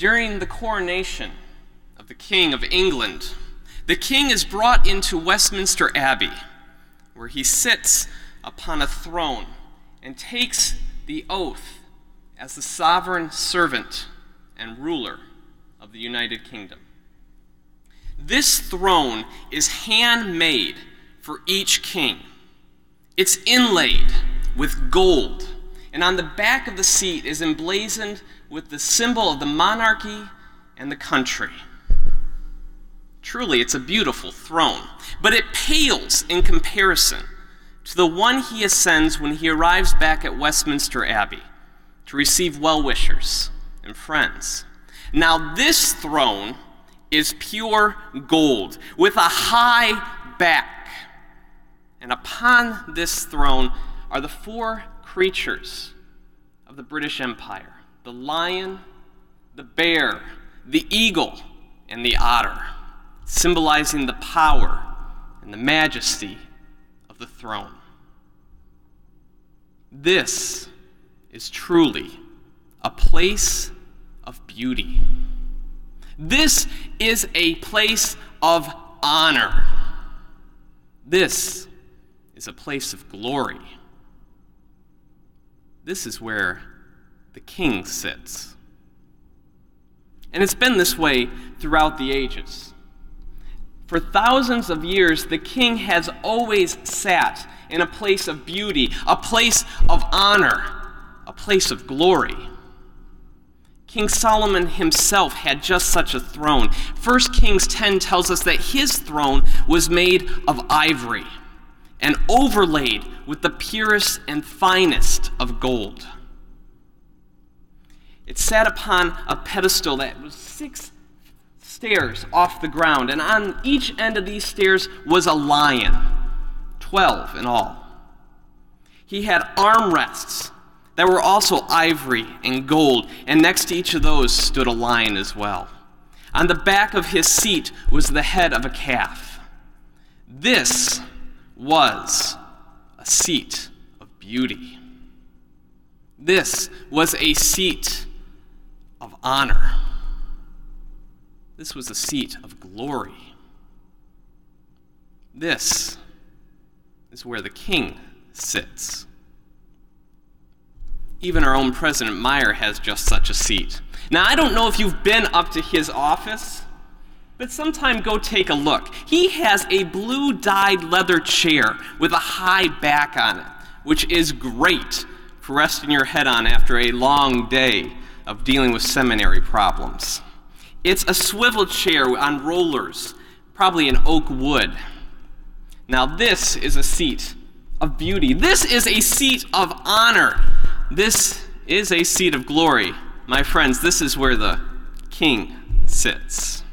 During the coronation of the King of England, the king is brought into Westminster Abbey, where he sits upon a throne and takes the oath as the sovereign servant and ruler of the United Kingdom. This throne is handmade for each king. It's inlaid with gold, and on the back of the seat is emblazoned with the symbol of the monarchy and the country. Truly, it's a beautiful throne, but it pales in comparison to the one he ascends when he arrives back at Westminster Abbey to receive well-wishers and friends. Now, this throne is pure gold with a high back, and upon this throne are the four creatures of the British Empire: the lion, the bear, the eagle, and the otter, symbolizing the power and the majesty of the throne. This is truly a place of beauty. This is a place of honor. This is a place of glory. This is where the king sits. And it's been this way throughout the ages. For thousands of years, the king has always sat in a place of beauty, a place of honor, a place of glory. King Solomon himself had just such a throne. 1 Kings 10 tells us that his throne was made of ivory and overlaid with the purest and finest of gold. It sat upon a pedestal that was 6 stairs off the ground, and on each end of these stairs was a lion, 12 in all. He had armrests that were also ivory and gold, and next to each of those stood a lion as well. On the back of his seat was the head of a calf. This was a seat of beauty. This was a seat of honor. This was a seat of glory. This is where the king sits. Even our own President Meyer has just such a seat. Now, I don't know if you've been up to his office, but sometime go take a look. He has a blue dyed leather chair with a high back on it, which is great for resting your head on after a long day of dealing with seminary problems. It's a swivel chair on rollers, probably in oak wood. Now, this is a seat of beauty. This is a seat of honor. This is a seat of glory. My friends, this is where the king sits.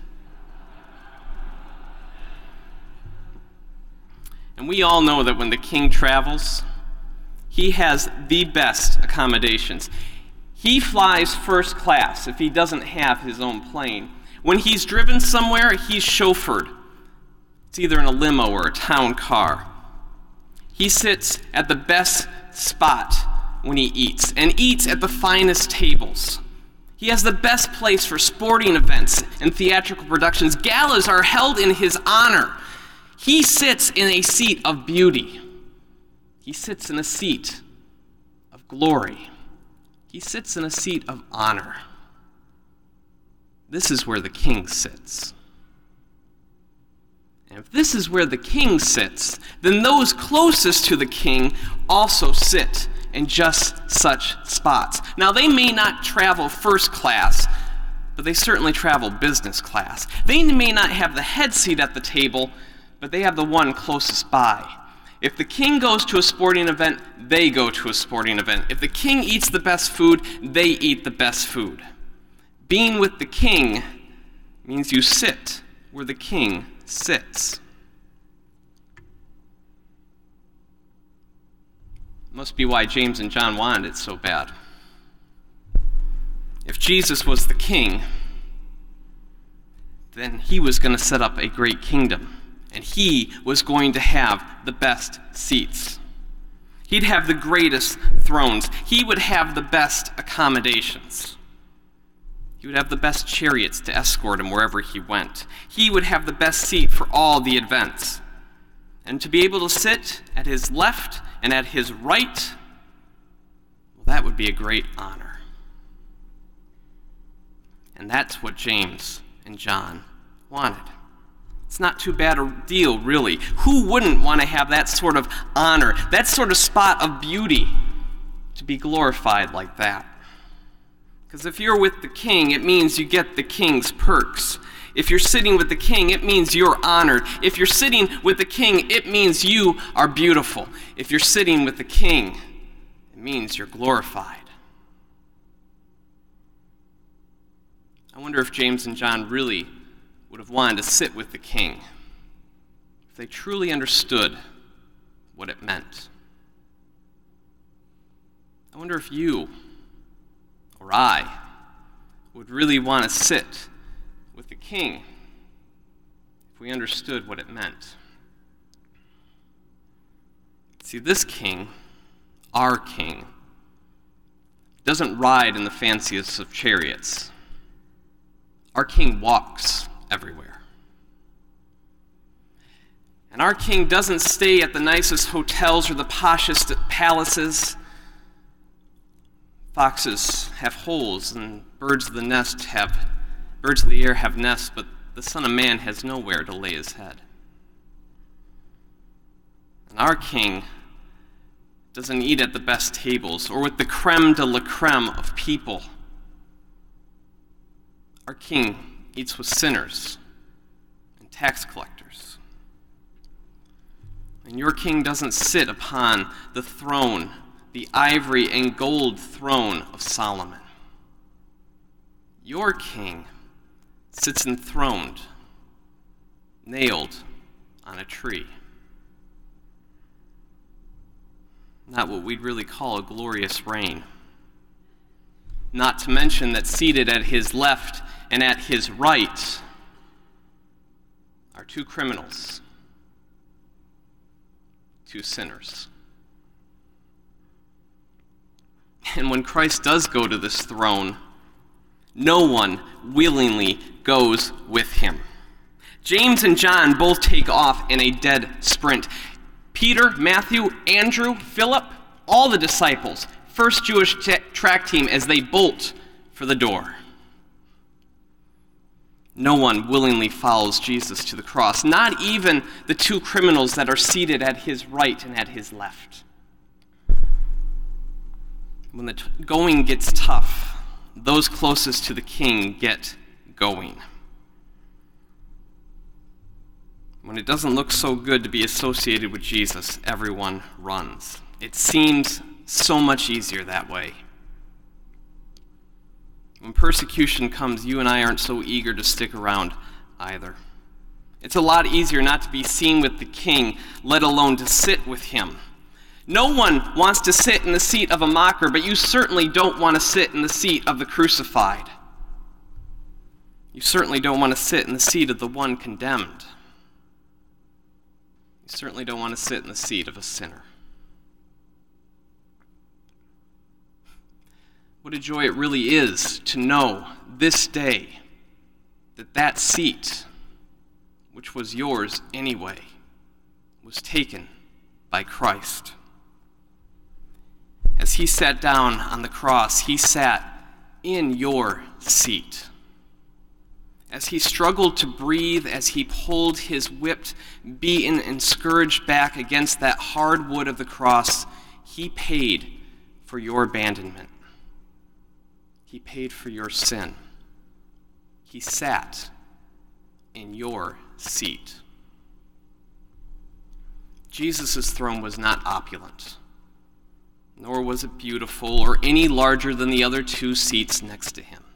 And we all know that when the king travels, he has the best accommodations. He flies first class if he doesn't have his own plane. When he's driven somewhere, he's chauffeured. It's either in a limo or a town car. He sits at the best spot when he eats, and eats at the finest tables. He has the best place for sporting events and theatrical productions. Galas are held in his honor. He sits in a seat of beauty. He sits in a seat of glory. He sits in a seat of honor. This is where the king sits. And if this is where the king sits, then those closest to the king also sit in just such spots. Now, they may not travel first class, but they certainly travel business class. They may not have the head seat at the table, but they have the one closest by. If the king goes to a sporting event, they go to a sporting event. If the king eats the best food, they eat the best food. Being with the king means you sit where the king sits. Must be why James and John wanted it so bad. If Jesus was the king, then he was going to set up a great kingdom, and he was going to have the best seats. He'd have the greatest thrones. He would have the best accommodations. He would have the best chariots to escort him wherever he went. He would have the best seat for all the events. And to be able to sit at his left and at his right, well, that would be a great honor. And that's what James and John wanted. It's not too bad a deal, really. Who wouldn't want to have that sort of honor, that sort of spot of beauty, to be glorified like that? Because if you're with the king, it means you get the king's perks. If you're sitting with the king, it means you're honored. If you're sitting with the king, it means you are beautiful. If you're sitting with the king, it means you're glorified. I wonder if James and John really would have wanted to sit with the king if they truly understood what it meant. I wonder if you or I would really want to sit with the king if we understood what it meant. See, this king, our king, doesn't ride in the fanciest of chariots. Our king walks everywhere. And our king doesn't stay at the nicest hotels or the poshest palaces. Foxes have holes and birds of the air have nests, but the Son of Man has nowhere to lay his head. And our king doesn't eat at the best tables or with the creme de la creme of people. Our king eats with sinners and tax collectors. And your king doesn't sit upon the throne, the ivory and gold throne of Solomon. Your king sits enthroned, nailed on a tree. Not what we'd really call a glorious reign. Not to mention that seated at his left and at his right are two criminals, two sinners. And when Christ does go to this throne, no one willingly goes with him. James and John both take off in a dead sprint. Peter, Matthew, Andrew, Philip, all the disciples, first Jewish track team as they bolt for the door. No one willingly follows Jesus to the cross, not even the two criminals that are seated at his right and at his left. When the going gets tough, those closest to the king get going. When it doesn't look so good to be associated with Jesus, everyone runs. It seems so much easier that way. When persecution comes, you and I aren't so eager to stick around either. It's a lot easier not to be seen with the king, let alone to sit with him. No one wants to sit in the seat of a mocker, but you certainly don't want to sit in the seat of the crucified. You certainly don't want to sit in the seat of the one condemned. You certainly don't want to sit in the seat of a sinner. What a joy it really is to know this day that that seat, which was yours anyway, was taken by Christ. As he sat down on the cross, he sat in your seat. As he struggled to breathe, as he pulled his whipped, beaten, and scourged back against that hard wood of the cross, he paid for your abandonment. He paid for your sin. He sat in your seat. Jesus' throne was not opulent, nor was it beautiful or any larger than the other two seats next to him.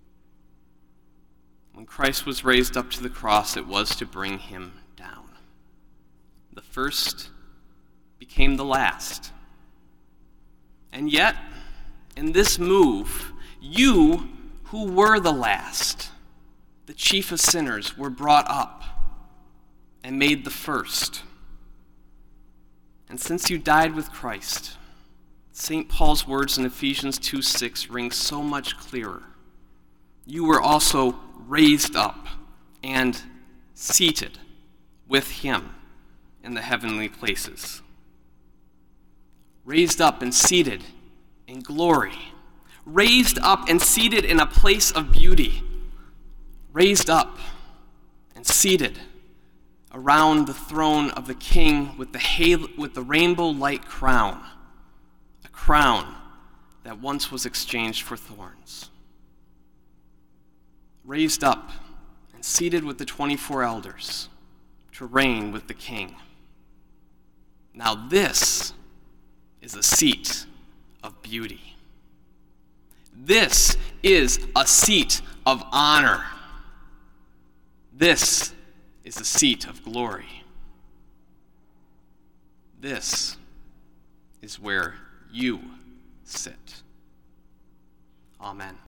When Christ was raised up to the cross, it was to bring him down. The first became the last. And yet, in this move, you who were the last, the chief of sinners, were brought up and made the first. And since you died with Christ, St. Paul's words in Ephesians 2:6 ring so much clearer. you were also raised up and seated with him in the heavenly places. Raised up and seated in glory. Raised up and seated in a place of beauty. Raised up and seated around the throne of the King with the rainbow-like crown, a crown that once was exchanged for thorns. Raised up and seated with the 24 elders to reign with the King. Now this is a seat of beauty. This is a seat of honor. This is a seat of glory. This is where you sit. Amen.